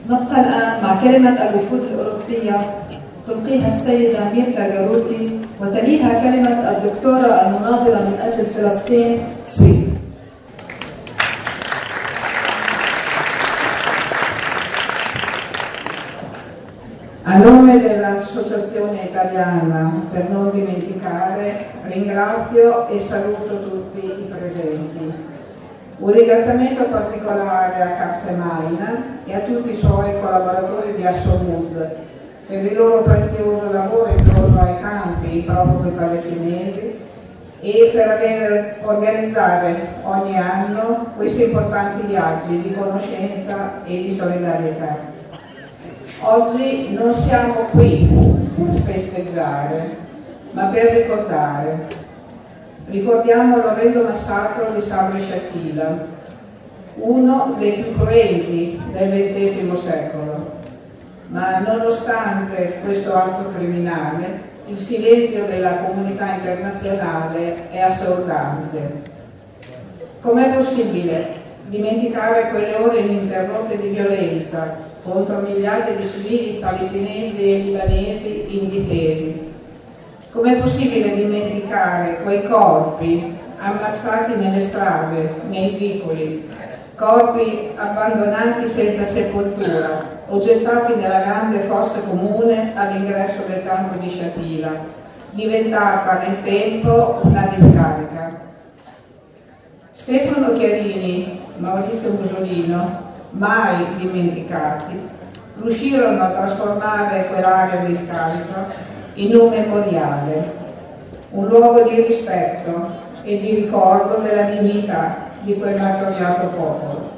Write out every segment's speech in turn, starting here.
نبقى الآن مع كلمة الوفود الأوروبية تلقيها السيدة ميرتا جاروتي، وتليها كلمة الدكتورة المناضلة من أجل فلسطين سويد. A nome dell'Associazione Italiana per non dimenticare, ringrazio e saluto tutti i presenti. Un ringraziamento particolare a Kassemaina e a tutti i suoi collaboratori di Assomud per il loro prezioso lavoro intorno ai campi profughi palestinesi e per aver organizzato ogni anno questi importanti viaggi di conoscenza e di solidarietà. Oggi non siamo qui per festeggiare, ma per ricordare. Ricordiamo l'orrendo massacro di Sabra Shatila, uno dei più cruenti del XX secolo. Ma nonostante questo atto criminale, il silenzio della comunità internazionale è assordante. Com'è possibile dimenticare quelle ore ininterrotte di violenza contro migliaia di civili palestinesi e libanesi indifesi? Com'è possibile dimenticare quei corpi ammassati nelle strade, nei vicoli, corpi abbandonati senza sepoltura o gettati nella grande fossa comune all'ingresso del campo di Shatila, diventata nel tempo una discarica? Stefano Chiarini, Maurizio Musolino, mai dimenticati, riuscirono a trasformare quell'area di scarico in un memoriale, un luogo di rispetto e di ricordo della dignità di quel martoriato popolo.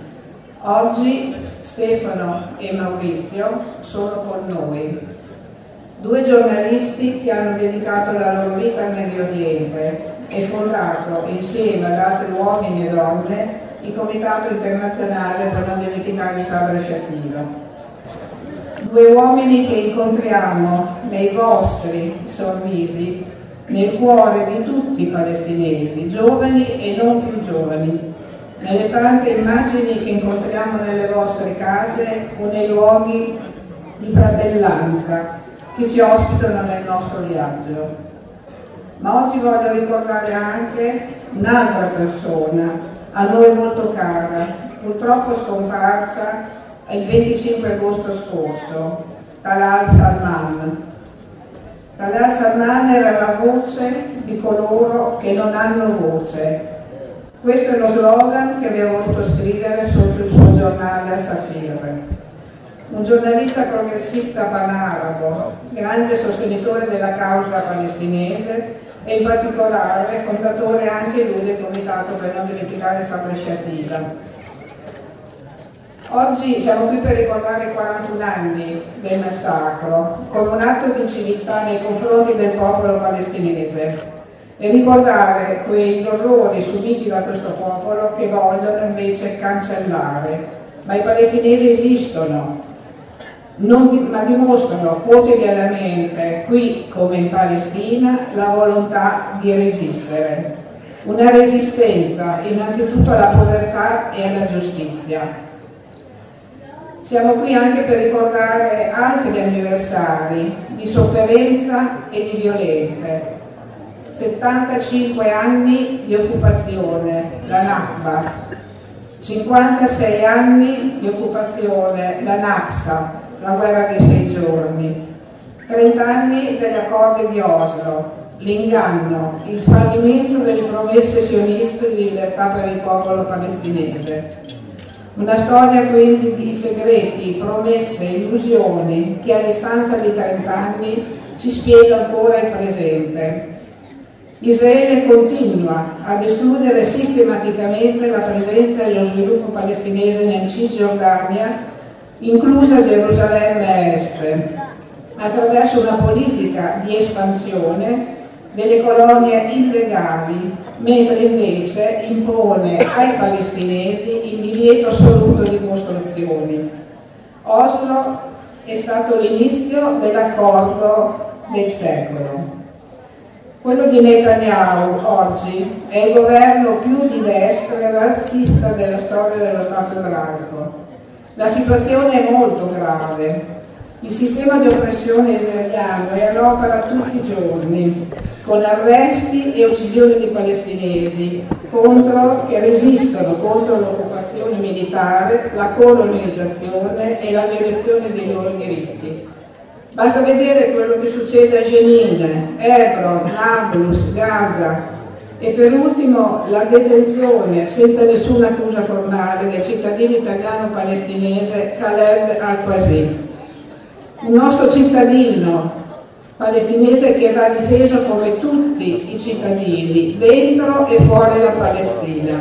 Oggi Stefano e Maurizio sono con noi, due giornalisti che hanno dedicato la loro vita al Medio Oriente e fondato, insieme ad altri uomini e donne, il Comitato Internazionale per non dimenticare Sabra Shatila. Due uomini che incontriamo nei vostri sorrisi, nel cuore di tutti i palestinesi, giovani e non più giovani, nelle tante immagini che incontriamo nelle vostre case o nei luoghi di fratellanza che ci ospitano nel nostro viaggio. Ma oggi voglio ricordare anche un'altra persona, a noi molto cara, purtroppo scomparsa il 25 agosto scorso, Talal Salman. Talal Salman era la voce di coloro che non hanno voce. Questo è lo slogan che aveva voluto scrivere sotto il suo giornale a Safir. Un giornalista progressista panarabo, grande sostenitore della causa palestinese e in particolare fondatore anche lui del Comitato per non dimenticare Sabra Shatila. Oggi siamo qui per ricordare i 41 anni del massacro, con un atto di civiltà nei confronti del popolo palestinese e ricordare quegli orrori subiti da questo popolo che vogliono invece cancellare. Ma i palestinesi esistono, ma dimostrano quotidianamente, qui come in Palestina, la volontà di resistere. Una resistenza innanzitutto alla povertà e alla giustizia. Siamo qui anche per ricordare altri anniversari di sofferenza e di violenze. 75 anni di occupazione, la Nakba, 56 anni di occupazione, la Naksa, la guerra dei 6 giorni, 30 anni degli accordi di Oslo, l'inganno, il fallimento delle promesse sioniste di libertà per il popolo palestinese. Una storia quindi di segreti, promesse, illusioni che a distanza di 30 anni ci spiega ancora il presente. Israele continua ad escludere sistematicamente la presenza e lo sviluppo palestinese nel Cisgiordania, inclusa Gerusalemme Est, attraverso una politica di espansione delle colonie illegali, mentre invece impone ai palestinesi il divieto assoluto di costruzioni. Oslo è stato l'inizio dell'accordo del secolo. Quello di Netanyahu oggi è il governo più di destra e razzista della storia dello Stato ebraico. La situazione è molto grave. Il sistema di oppressione israeliano è all'opera tutti i giorni, con arresti e uccisioni di palestinesi che resistono contro l'occupazione militare, la colonizzazione e la violazione dei loro diritti. Basta vedere quello che succede a Jenin, Hebron, Nablus, Gaza e per ultimo la detenzione senza nessuna accusa formale del cittadino italiano-palestinese Khaled al-Qassi. Un nostro cittadino palestinese che va difeso come tutti i cittadini, dentro e fuori la Palestina.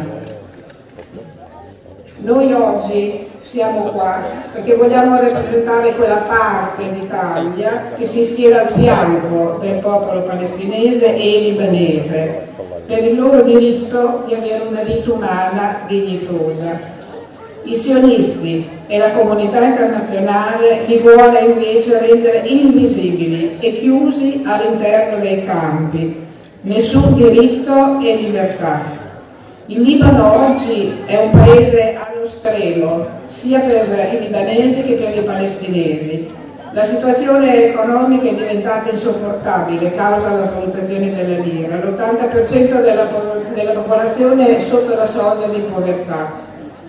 Noi oggi siamo qua perché vogliamo rappresentare quella parte d'Italia che si schiera al fianco del popolo palestinese e libanese per il loro diritto di avere una vita umana dignitosa. I sionisti e la comunità internazionale li vuole invece rendere invisibili e chiusi all'interno dei campi. Nessun diritto e libertà. Il Libano oggi è un paese allo stremo, sia per i libanesi che per i palestinesi. La situazione economica è diventata insopportabile a causa della svalutazione della lira. L'80% della popolazione è sotto la soglia di povertà.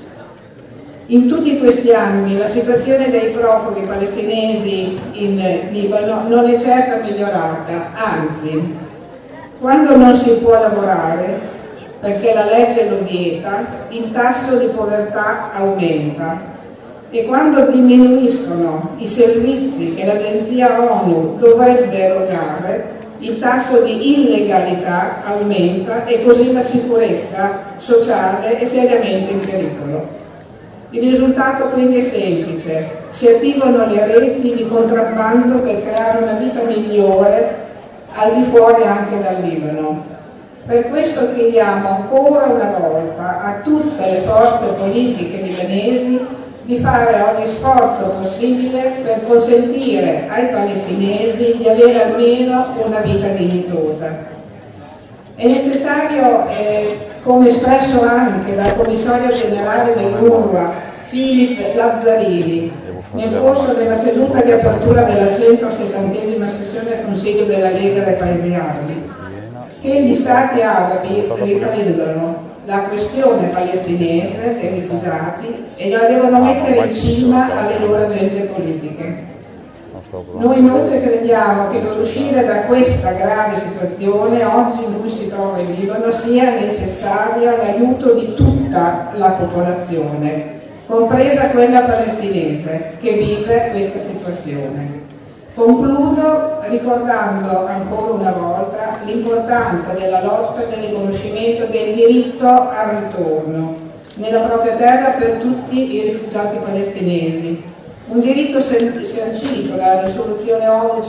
In tutti questi anni la situazione dei profughi palestinesi in Libano non è certo migliorata, anzi, quando non si può lavorare, perché la legge lo vieta, il tasso di povertà aumenta e quando diminuiscono i servizi che l'agenzia ONU dovrebbe erogare, il tasso di illegalità aumenta e così la sicurezza sociale è seriamente in pericolo. Il risultato quindi è semplice, si attivano le reti di contrabbando per creare una vita migliore al di fuori anche dal Libano. Per questo chiediamo ancora una volta a tutte le forze politiche libanesi di fare ogni sforzo possibile per consentire ai palestinesi di avere almeno una vita dignitosa. È necessario, come espresso anche dal commissario generale dell'UNRWA, Philip Lazzarini, nel corso della seduta di apertura della 160esima sessione del Consiglio della Lega dei Paesi Arabi, che gli Stati arabi riprendano la questione palestinese dei rifugiati e la devono mettere in cima alle loro agende politiche. Noi inoltre crediamo che per uscire da questa grave situazione oggi in cui si trova il Libano sia necessario l'aiuto di tutta la popolazione, compresa quella palestinese che vive questa situazione. Concludo ricordando ancora una volta l'importanza della lotta e del riconoscimento del diritto al ritorno nella propria terra per tutti i rifugiati palestinesi, un diritto sancito dalla risoluzione ONU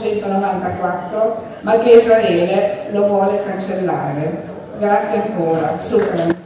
194, ma che Israele lo vuole cancellare. Grazie ancora. Shukran.